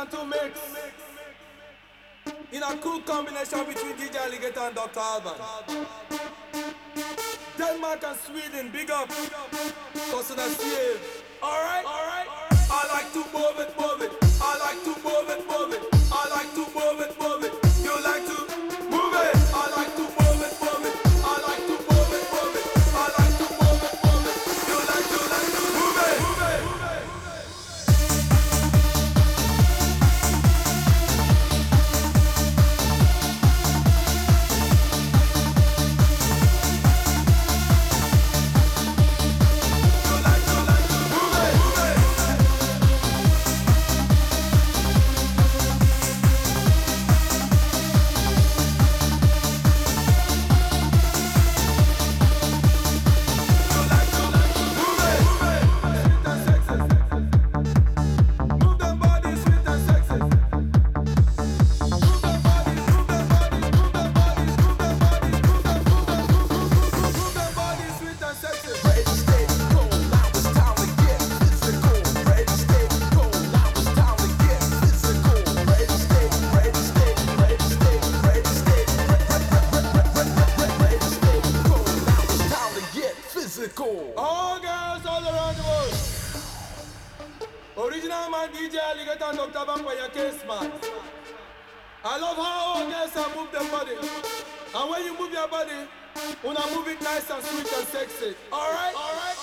and two mix. In a cool combination between DJ Alligator and Dr. Alban. Denmark and Sweden, big up. Cousin and Steve. Alright, alright. I like to move it, move it. I like to move it, move it. I like to move it, move it. You like to move it. I like to move it, move it. I like to move it, move it. I like to move it, move it. You like to move it, move it. All girls all around the world. Original man DJ Alligator and Dr. Vampire Case man. I love how all girls are move their body. And when you move your body, wanna move it nice and sweet and sexy. Alright? Alright?